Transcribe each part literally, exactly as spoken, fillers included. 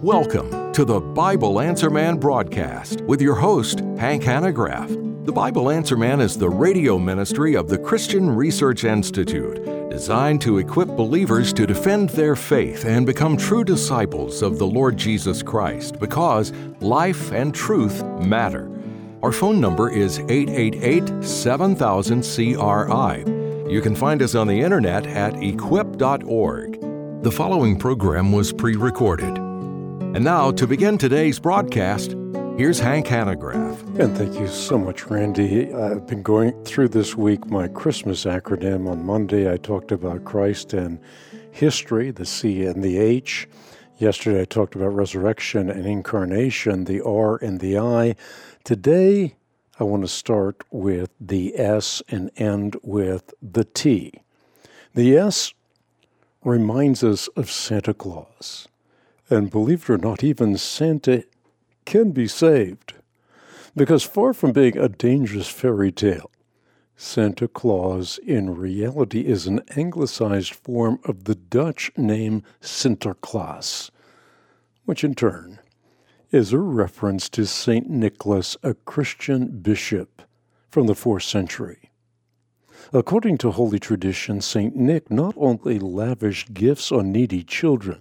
Welcome to the Bible Answer Man broadcast with your host, Hank Hanegraaff. The Bible Answer Man is the radio ministry of the Christian Research Institute, designed to equip believers to defend their faith and become true disciples of the Lord Jesus Christ, because life and truth matter. Our phone number is eight eight eight, seven thousand, C R I. You can find us on the internet at equip dot org. The following program was pre-recorded. And now, to begin today's broadcast, here's Hank Hanegraaff. And thank you so much, Randy. I've been going through this week my Christmas acronym. On Monday, I talked about Christ and history, the C and the H. Yesterday, I talked about resurrection and incarnation, the R and the I. Today, I want to start with the S and end with the T. The S reminds us of Santa Claus. And believe it or not, even Santa can be saved. Because far from being a dangerous fairy tale, Santa Claus in reality is an anglicized form of the Dutch name Sinterklaas, which in turn is a reference to Saint Nicholas, a Christian bishop from the fourth century. According to holy tradition, Saint Nick not only lavished gifts on needy children,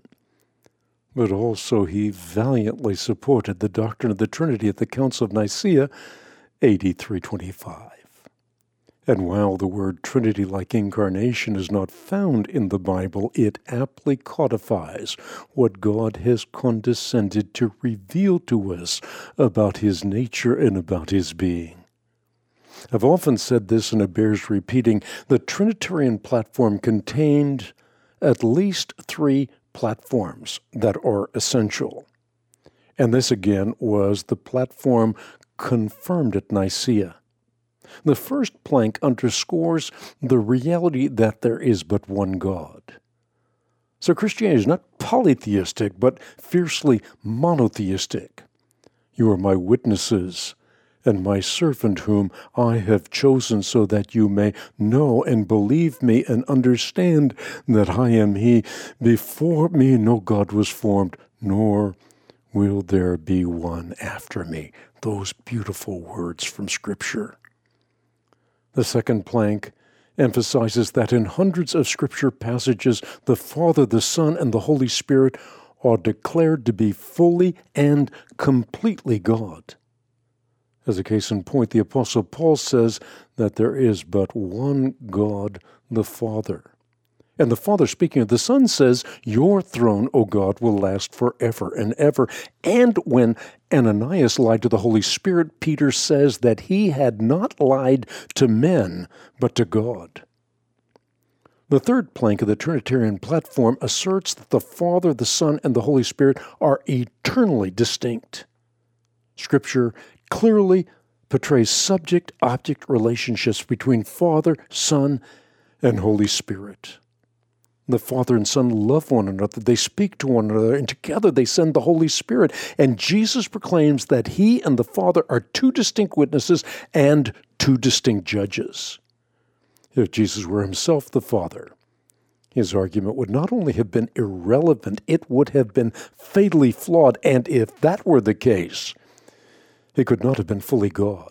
but also he valiantly supported the doctrine of the Trinity at the Council of Nicaea, A D three twenty-five. And while the word Trinity, like incarnation, is not found in the Bible, it aptly codifies what God has condescended to reveal to us about his nature and about his being. I've often said this, and it bears repeating: the Trinitarian platform contained at least three platforms that are essential. And this again was the platform confirmed at Nicaea. The first plank underscores the reality that there is but one God. So Christianity is not polytheistic, but fiercely monotheistic. You are my witnesses, and my servant whom I have chosen, so that you may know and believe me and understand that I am he. Before me no God was formed, nor will there be one after me. Those beautiful words from Scripture. The second plank emphasizes that in hundreds of Scripture passages, the Father, the Son, and the Holy Spirit are declared to be fully and completely God. As a case in point, the Apostle Paul says that there is but one God, the Father. And the Father, speaking of the Son, says, your throne, O God, will last forever and ever. And when Ananias lied to the Holy Spirit, Peter says that he had not lied to men, but to God. The third plank of the Trinitarian platform asserts that the Father, the Son, and the Holy Spirit are eternally distinct. Scripture clearly portrays subject-object relationships between Father, Son, and Holy Spirit. The Father and Son love one another, they speak to one another, and together they send the Holy Spirit. And Jesus proclaims that he and the Father are two distinct witnesses and two distinct judges. If Jesus were himself the Father, his argument would not only have been irrelevant, it would have been fatally flawed. And if that were the case, he could not have been fully God.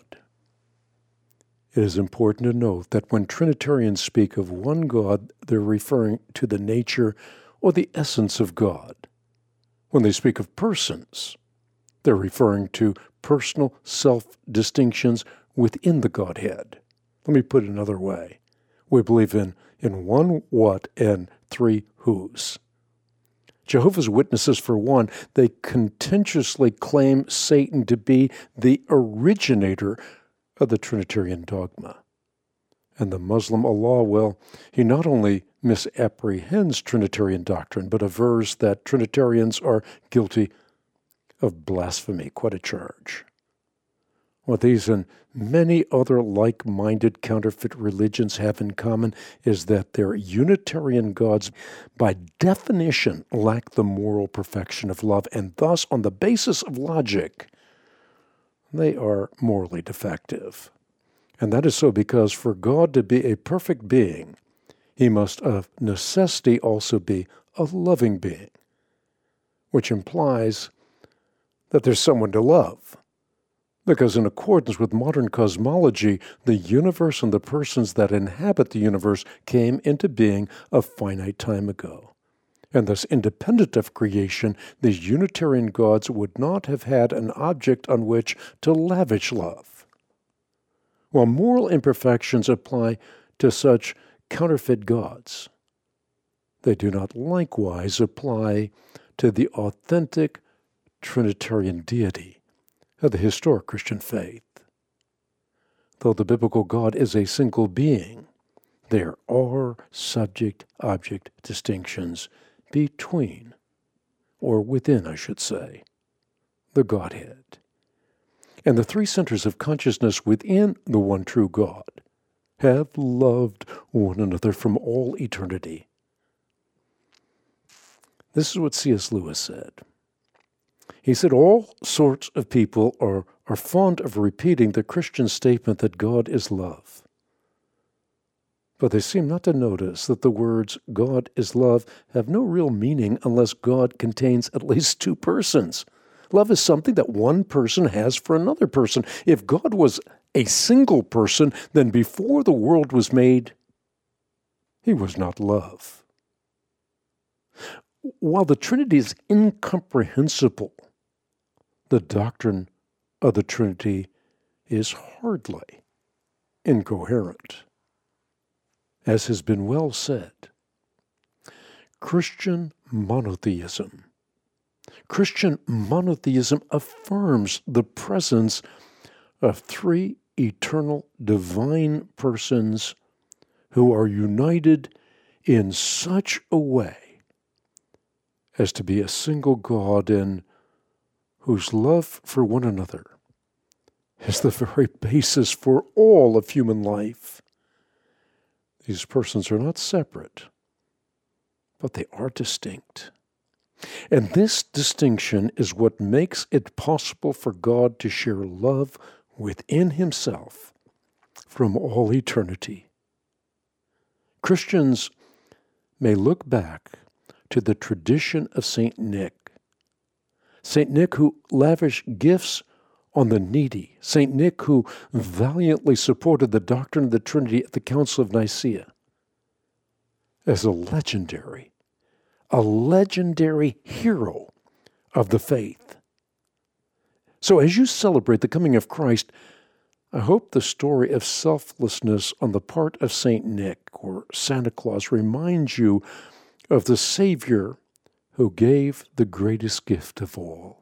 It is important to note that when Trinitarians speak of one God, they're referring to the nature or the essence of God. When they speak of persons, they're referring to personal self-distinctions within the Godhead. Let me put it another way. We believe in, in one what and three whos. Jehovah's Witnesses, for one, they contentiously claim Satan to be the originator of the Trinitarian dogma. And the Muslim Allah, well, he not only misapprehends Trinitarian doctrine, but avers that Trinitarians are guilty of blasphemy. Quite a charge. What these and many other like-minded counterfeit religions have in common is that their Unitarian gods, by definition, lack the moral perfection of love, and thus, on the basis of logic, they are morally defective. And that is so because for God to be a perfect being, he must of necessity also be a loving being. which implies that there's someone to love. Because in accordance with modern cosmology, the universe and the persons that inhabit the universe came into being a finite time ago. And thus, independent of creation, the Unitarian gods would not have had an object on which to lavish love. While moral imperfections apply to such counterfeit gods, they do not likewise apply to the authentic Trinitarian deity of the historic Christian faith. Though the biblical God is a single being, there are subject-object distinctions between, or within, I should say, the Godhead. And the three centers of consciousness within the one true God have loved one another from all eternity. This is what C S Lewis said. He said, all sorts of people are, are fond of repeating the Christian statement that God is love. But they seem not to notice that the words God is love have no real meaning unless God contains at least two persons. Love is something that one person has for another person. If God was a single person, then before the world was made, he was not love. While the Trinity is incomprehensible, the doctrine of the Trinity is hardly incoherent. As has been well said, Christian monotheism. Christian monotheism affirms the presence of three eternal divine persons who are united in such a way as to be a single God and whose love for one another is the very basis for all of human life. These persons are not separate, but they are distinct. And this distinction is what makes it possible for God to share love within himself from all eternity. Christians may look back to the tradition of Saint Nick. Saint Nick who lavished gifts on the needy. Saint Nick who valiantly supported the doctrine of the Trinity at the Council of Nicaea as a legendary, a legendary hero of the faith. So as you celebrate the coming of Christ, I hope the story of selflessness on the part of Saint Nick or Santa Claus reminds you of the Savior who gave the greatest gift of all.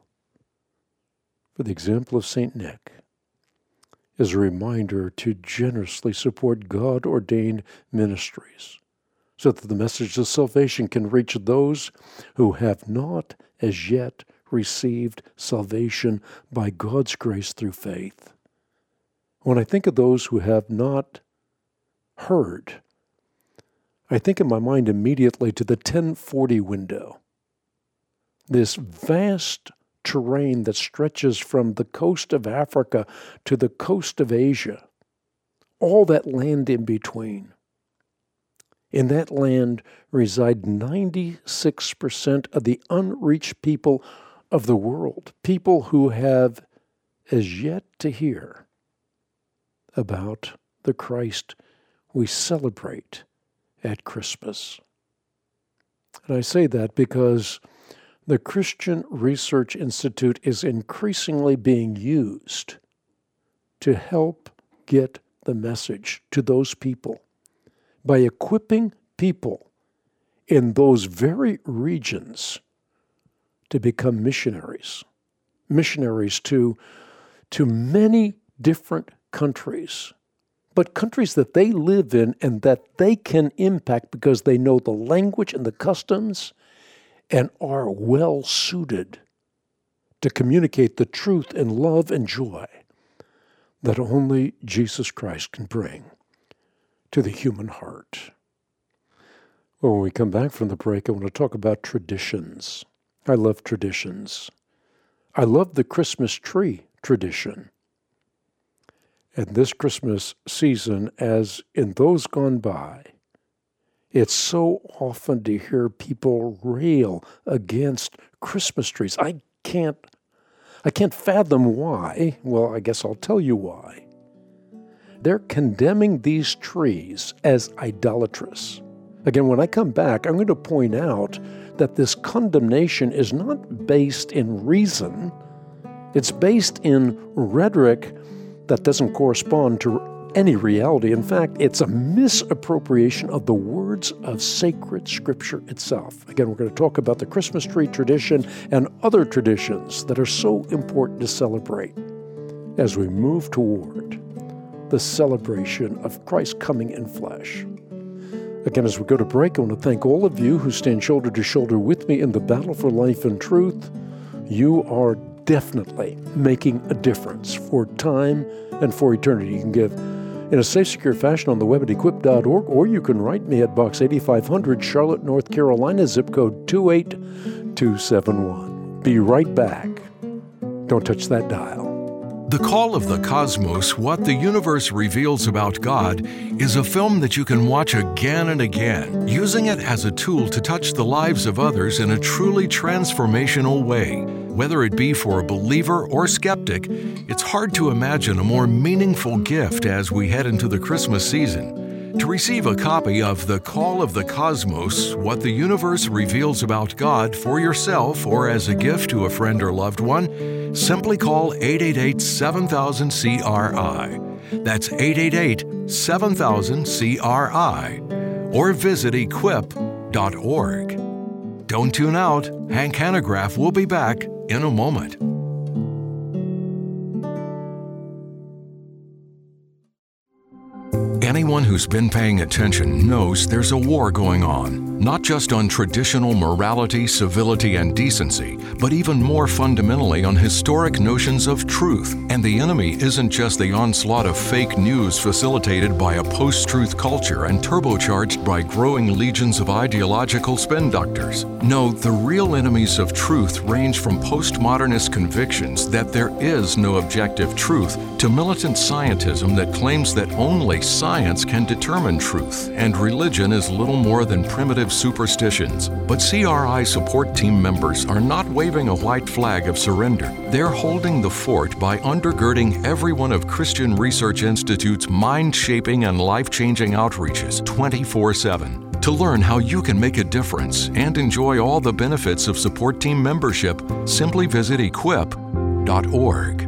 For the example of Saint Nick is a reminder to generously support God-ordained ministries so that the message of salvation can reach those who have not as yet received salvation by God's grace through faith. When I think of those who have not heard, I think in my mind immediately to the ten forty window, this vast terrain that stretches from the coast of Africa to the coast of Asia, all that land in between. In that land reside ninety-six percent of the unreached people of the world, people who have as yet to hear about the Christ we celebrate at Christmas. And I say that because the Christian Research Institute is increasingly being used to help get the message to those people by equipping people in those very regions to become missionaries, missionaries to, to many different countries, but countries that they live in and that they can impact because they know the language and the customs and are well suited to communicate the truth and love and joy that only Jesus Christ can bring to the human heart. Well, when we come back from the break, I want to talk about traditions. I love traditions. I love the Christmas tree tradition. And this Christmas season, as in those gone by, It's so often to hear people rail against Christmas trees. I can't, I can't fathom why. Well, I guess I'll tell you why. They're condemning these trees as idolatrous. Again, when I come back, I'm going to point out that this condemnation is not based in reason. It's based in rhetoric that doesn't correspond to any reality. In fact, it's a misappropriation of the words of sacred Scripture itself. Again, we're going to talk about the Christmas tree tradition and other traditions that are so important to celebrate as we move toward the celebration of Christ coming in flesh. Again, as we go to break, I want to thank all of you who stand shoulder to shoulder with me in the battle for life and truth. You are definitely making a difference for time and for eternity. You can give in a safe, secure fashion on the web at equip dot org, or you can write me at Box eighty-five hundred, Charlotte, North Carolina, zip code two eight two seven one. Be right back. Don't touch that dial. The Call of the Cosmos, What the Universe Reveals About God, is a film that you can watch again and again, using it as a tool to touch the lives of others in a truly transformational way. Whether it be for a believer or skeptic, it's hard to imagine a more meaningful gift as we head into the Christmas season. To receive a copy of The Call of the Cosmos, What the Universe Reveals About God for yourself or as a gift to a friend or loved one, simply call eight eight eight, seven thousand, C R I. That's eight eight eight, seven thousand, C R I. Or visit equip dot org. Don't tune out. Hank Hanegraaff will be back in a moment. Anyone who's been paying attention knows there's a war going on, not just on traditional morality, civility, and decency, but even more fundamentally on historic notions of truth. And the enemy isn't just the onslaught of fake news facilitated by a post-truth culture and turbocharged by growing legions of ideological spin doctors. No, the real enemies of truth range from postmodernist convictions that there is no objective truth to militant scientism that claims that only science can determine truth, and religion is little more than primitive superstitions. But C R I support team members are not waving a white flag of surrender. They're holding the fort by undergirding every one of Christian Research Institute's mind-shaping and life-changing outreaches twenty-four seven. To learn how you can make a difference and enjoy all the benefits of support team membership, simply visit equip dot org.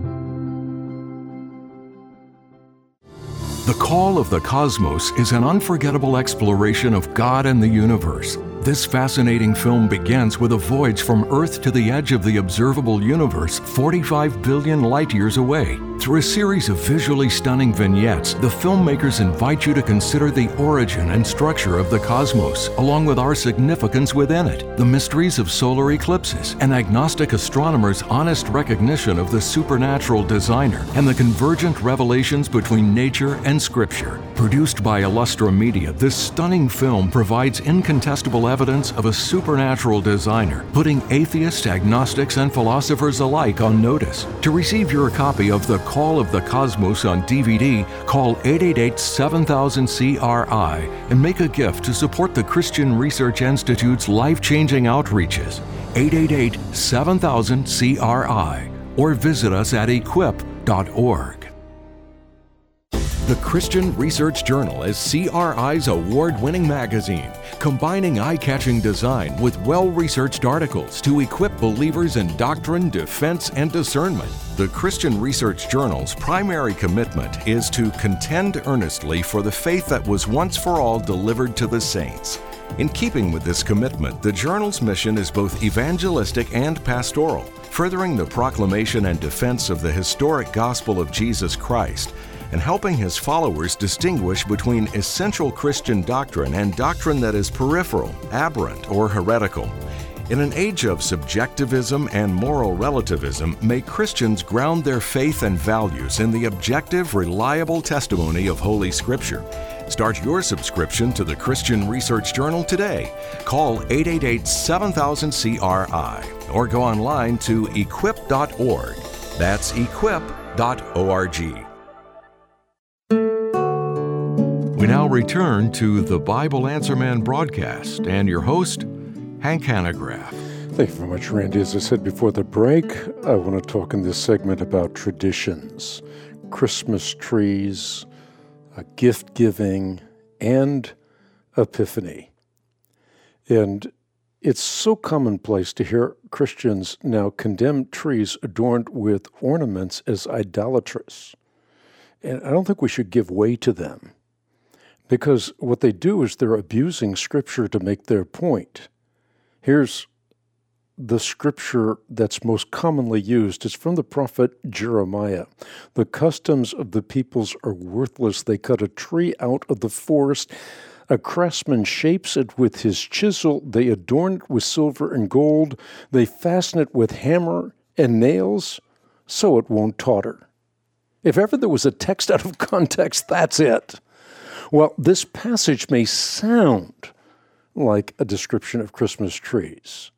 The Call of the Cosmos is an unforgettable exploration of God and the universe. This fascinating film begins with a voyage from Earth to the edge of the observable universe, forty-five billion light-years away. Through a series of visually stunning vignettes, the filmmakers invite you to consider the origin and structure of the cosmos, along with our significance within it, the mysteries of solar eclipses, an agnostic astronomer's honest recognition of the supernatural designer, and the convergent revelations between nature and Scripture. Produced by Illustra Media, this stunning film provides incontestable evidence of a supernatural designer, putting atheists, agnostics, and philosophers alike on notice. To receive your copy of The Call of the Cosmos on D V D, call eight eight eight, seven thousand, C R I and make a gift to support the Christian Research Institute's life-changing outreaches. eight eight eight, seven thousand, C R I or visit us at equip dot org. The Christian Research Journal is C R I's award-winning magazine, combining eye-catching design with well-researched articles to equip believers in doctrine, defense, and discernment. The Christian Research Journal's primary commitment is to contend earnestly for the faith that was once for all delivered to the saints. In keeping with this commitment, the journal's mission is both evangelistic and pastoral, furthering the proclamation and defense of the historic gospel of Jesus Christ, and helping his followers distinguish between essential Christian doctrine and doctrine that is peripheral, aberrant, or heretical. In an age of subjectivism and moral relativism, may Christians ground their faith and values in the objective, reliable testimony of Holy Scripture. Start your subscription to the Christian Research Journal today. Call eight eight eight, seven thousand, C R I or go online to equip dot org. That's equip dot org. We now return to the Bible Answer Man broadcast and your host, Hank Hanegraaff. Thank you very much, Randy. As I said before the break, I want to talk in this segment about traditions, Christmas trees, uh, gift giving, and Epiphany. And it's so commonplace to hear Christians now condemn trees adorned with ornaments as idolatrous. And I don't think we should give way to them, because what they do is they're abusing Scripture to make their point. Here's the scripture that's most commonly used. It's from the prophet Jeremiah. The customs of the peoples are worthless. They cut a tree out of the forest. A craftsman shapes it with his chisel. They adorn it with silver and gold. They fasten it with hammer and nails, so it won't totter. If ever there was a text out of context, that's it. Well, this passage may sound like a description of Christmas trees.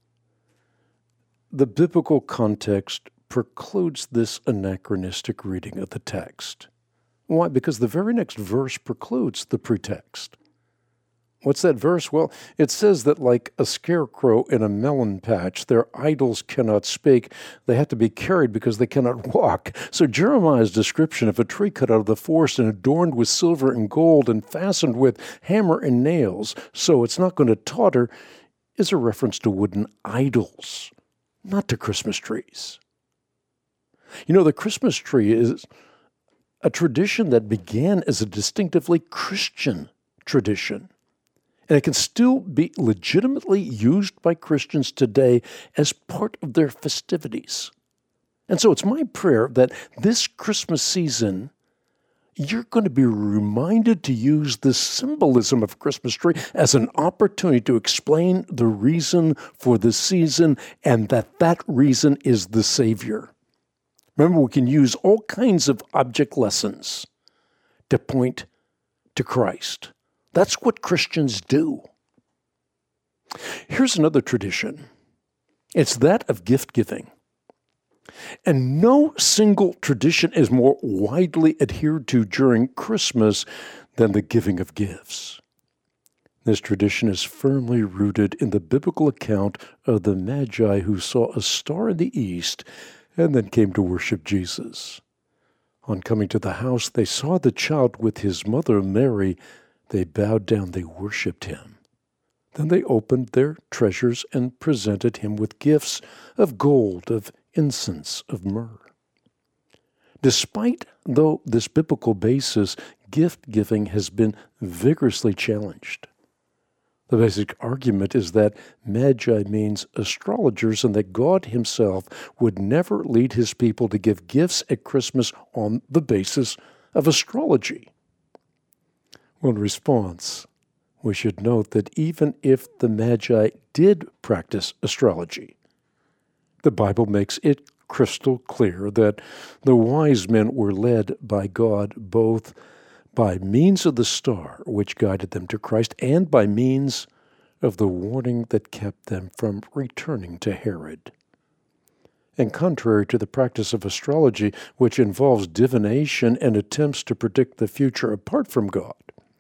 The biblical context precludes this anachronistic reading of the text. Why? Because the very next verse precludes the pretext. What's that verse? Well, it says that like a scarecrow in a melon patch, their idols cannot speak. They have to be carried because they cannot walk. So Jeremiah's description of a tree cut out of the forest and adorned with silver and gold and fastened with hammer and nails, so it's not going to totter, is a reference to wooden idols, not to Christmas trees. You know, the Christmas tree is a tradition that began as a distinctively Christian tradition. And it can still be legitimately used by Christians today as part of their festivities. And so it's my prayer that this Christmas season, you're going to be reminded to use the symbolism of Christmas tree as an opportunity to explain the reason for the season, and that that reason is the Savior. Remember, we can use all kinds of object lessons to point to Christ. That's what Christians do. Here's another tradition. It's that of gift giving. And no single tradition is more widely adhered to during Christmas than the giving of gifts. This tradition is firmly rooted in the biblical account of the Magi who saw a star in the east and then came to worship Jesus. On coming to the house, they saw the child with his mother Mary. They bowed down, they worshipped him. Then they opened their treasures and presented him with gifts of gold, of incense, of myrrh. Despite, though, this biblical basis, gift-giving has been vigorously challenged. The basic argument is that Magi means astrologers and that God himself would never lead his people to give gifts at Christmas on the basis of astrology. Well, in response, we should note that even if the Magi did practice astrology, the Bible makes it crystal clear that the wise men were led by God both by means of the star which guided them to Christ and by means of the warning that kept them from returning to Herod. And contrary to the practice of astrology, which involves divination and attempts to predict the future apart from God,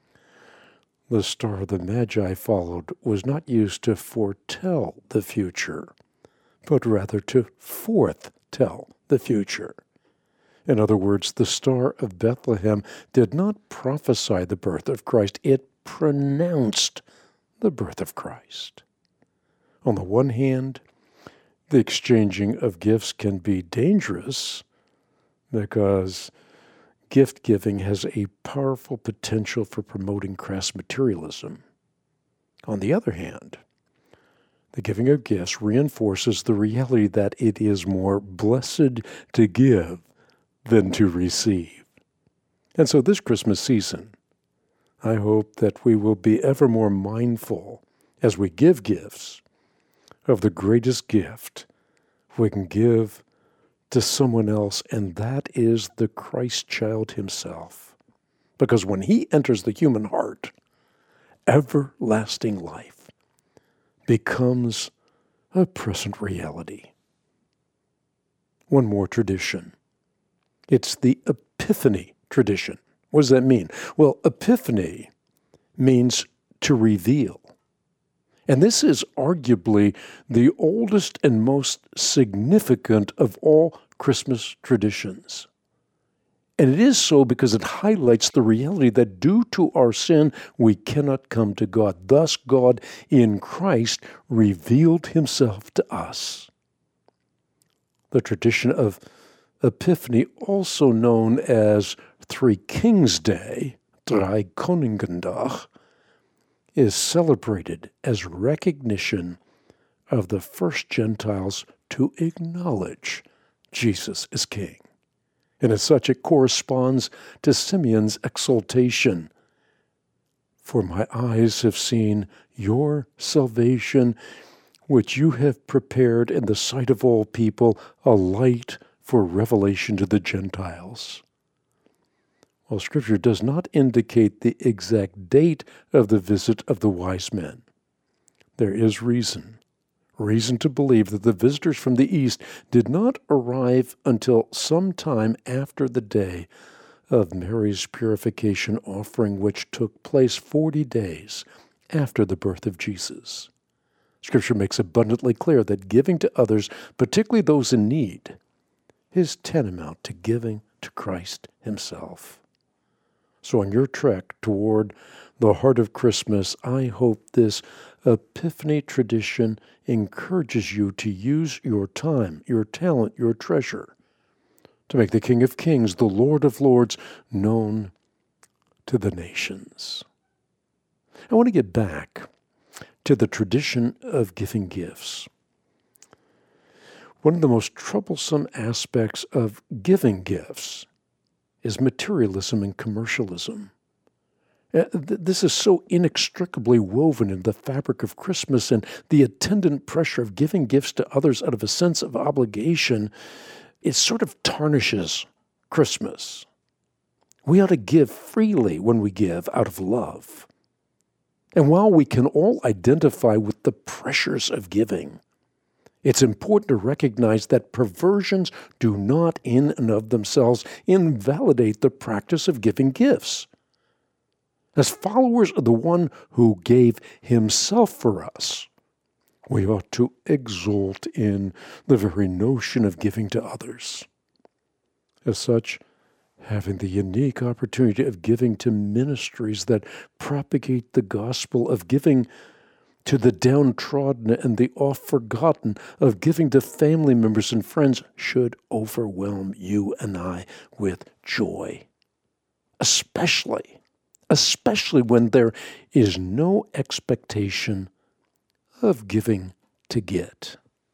the star the Magi followed was not used to foretell the future, but rather to forthtell the future. In other words, the star of Bethlehem did not prophesy the birth of Christ, it pronounced the birth of Christ. On the one hand, the exchanging of gifts can be dangerous because gift-giving has a powerful potential for promoting crass materialism. On the other hand, the giving of gifts reinforces the reality that it is more blessed to give than to receive. And so this Christmas season, I hope that we will be ever more mindful as we give gifts of the greatest gift we can give to someone else, and that is the Christ child himself. Because when he enters the human heart, everlasting life becomes a present reality. One more tradition. It's the Epiphany tradition, What does that mean? Well, Epiphany means to reveal. And this is arguably the oldest and most significant of all Christmas traditions. And it is so because it highlights the reality that due to our sin, we cannot come to God. Thus, God in Christ revealed himself to us. The tradition of Epiphany, also known as Three Kings Day, Dreikönigendag, is celebrated as recognition of the first Gentiles to acknowledge Jesus as King. And as such, it corresponds to Simeon's exultation. For my eyes have seen your salvation, which you have prepared in the sight of all people, a light for revelation to the Gentiles. While Scripture does not indicate the exact date of the visit of the wise men, there is reason, reason to believe that the visitors from the east did not arrive until some time after the day of Mary's purification offering, which took place forty days after the birth of Jesus. Scripture makes abundantly clear that giving to others, particularly those in need, is tantamount to giving to Christ himself. So on your trek toward the heart of Christmas, I hope this Epiphany tradition encourages you to use your time, your talent, your treasure to make the King of Kings, the Lord of Lords, known to the nations. I want to get back to the tradition of giving gifts. One of the most troublesome aspects of giving gifts is materialism and commercialism. This is so inextricably woven in the fabric of Christmas, and the attendant pressure of giving gifts to others out of a sense of obligation, it sort of tarnishes Christmas. We ought to give freely when we give out of love. And while we can all identify with the pressures of giving, it's important to recognize that perversions do not in and of themselves invalidate the practice of giving gifts. As followers of the one who gave himself for us, we ought to exult in the very notion of giving to others. As such, having the unique opportunity of giving to ministries that propagate the gospel, of giving to the downtrodden and the oft-forgotten, of giving to family members and friends, should overwhelm you and I with joy. Especially, especially when there is no expectation of giving to get.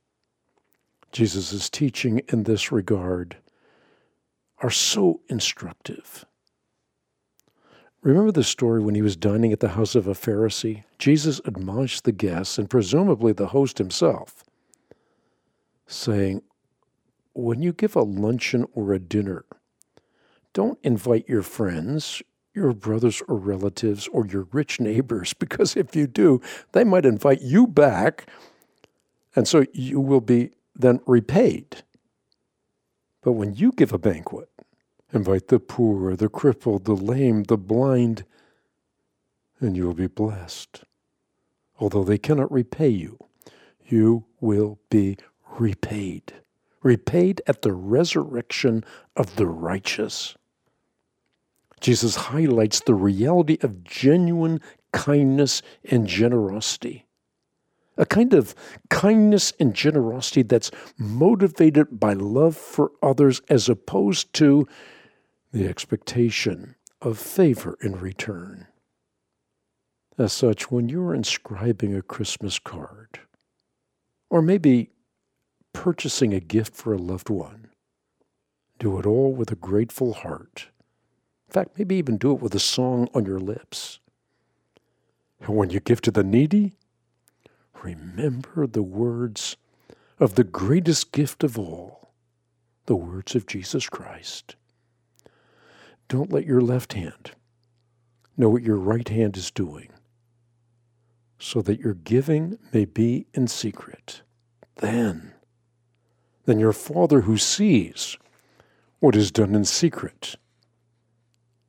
Jesus' teaching in this regard are so instructive. Remember the story when he was dining at the house of a Pharisee? Jesus admonished the guests, and presumably the host himself, saying, when you give a luncheon or a dinner, don't invite your friends, your brothers or relatives, or your rich neighbors, because if you do, they might invite you back, and so you will be then repaid. But when you give a banquet, invite the poor, the crippled, the lame, the blind, and you will be blessed. Although they cannot repay you, you will be repaid. Repaid at the resurrection of the righteous. Jesus highlights the reality of genuine kindness and generosity. A kind of kindness and generosity that's motivated by love for others as opposed to the expectation of favor in return. As such, when you're inscribing a Christmas card, or maybe purchasing a gift for a loved one, do it all with a grateful heart. In fact, maybe even do it with a song on your lips. And when you give to the needy, remember the words of the greatest gift of all, the words of Jesus Christ. Don't let your left hand know what your right hand is doing, so that your giving may be in secret. Then, then your Father who sees what is done in secret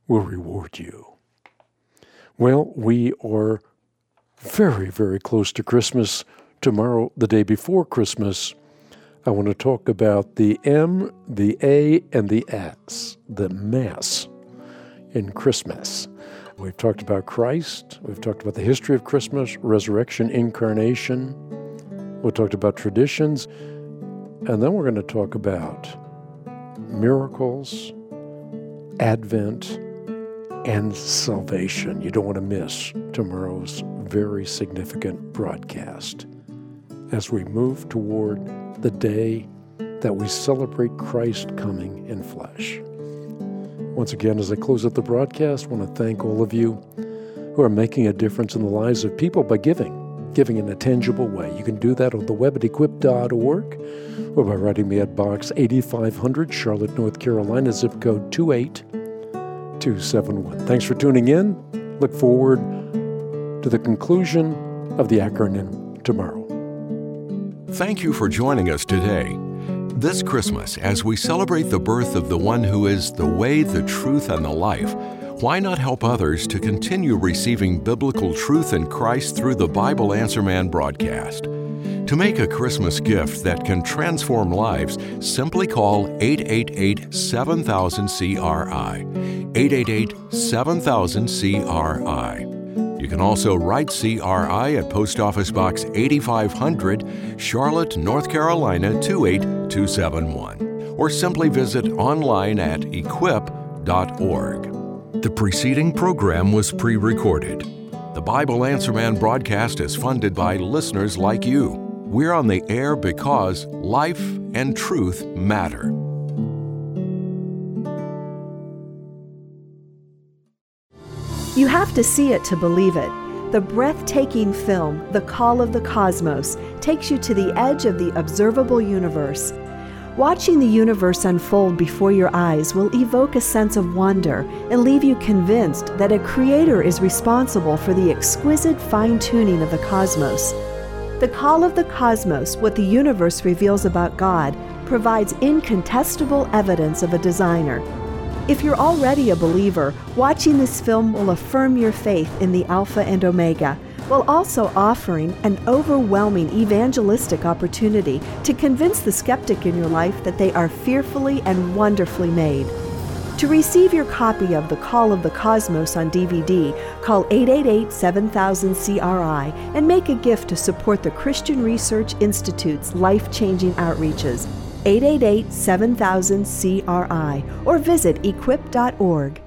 will reward you. Well, we are very, very close to Christmas. Tomorrow, the day before Christmas, I want to talk about the M, the A, and the S, the Mass in Christmas. We've talked about Christ. We've talked about the history of Christmas, resurrection, incarnation. We talked about traditions. And then we're going to talk about miracles, Advent, and salvation. You don't want to miss tomorrow's very significant broadcast as we move toward the day that we celebrate Christ coming in flesh. Once again, as I close out the broadcast, I want to thank all of you who are making a difference in the lives of people by giving, giving in a tangible way. You can do that on the web at equip dot org or by writing me at Box eighty-five hundred, Charlotte, North Carolina, zip code two eight two seven one. Thanks for tuning in. Look forward to the conclusion of the acronym tomorrow. Thank you for joining us today. This Christmas, as we celebrate the birth of the one who is the way, the truth, and the life, why not help others to continue receiving biblical truth in Christ through the Bible Answer Man broadcast? To make a Christmas gift that can transform lives, simply call eight eight eight, seven thousand, C R I, eight eight eight, seven thousand, C R I. You can also write C R I at Post Office Box eighty-five hundred, Charlotte, North Carolina, two eight two seven one, or simply visit online at equip dot org. The preceding program was pre-recorded. The Bible Answer Man broadcast is funded by listeners like you. We're on the air because life and truth matter. You have to see it to believe it. The breathtaking film, The Call of the Cosmos, takes you to the edge of the observable universe. Watching the universe unfold before your eyes will evoke a sense of wonder and leave you convinced that a creator is responsible for the exquisite fine-tuning of the cosmos. The Call of the Cosmos, What the Universe Reveals About God, provides incontestable evidence of a designer. If you're already a believer, watching this film will affirm your faith in the Alpha and Omega, while also offering an overwhelming evangelistic opportunity to convince the skeptic in your life that they are fearfully and wonderfully made. To receive your copy of The Call of the Cosmos on D V D, call eight eight eight, seven thousand, C R I and make a gift to support the Christian Research Institute's life-changing outreaches. eight eight eight, seven thousand, C R I or visit equip dot org.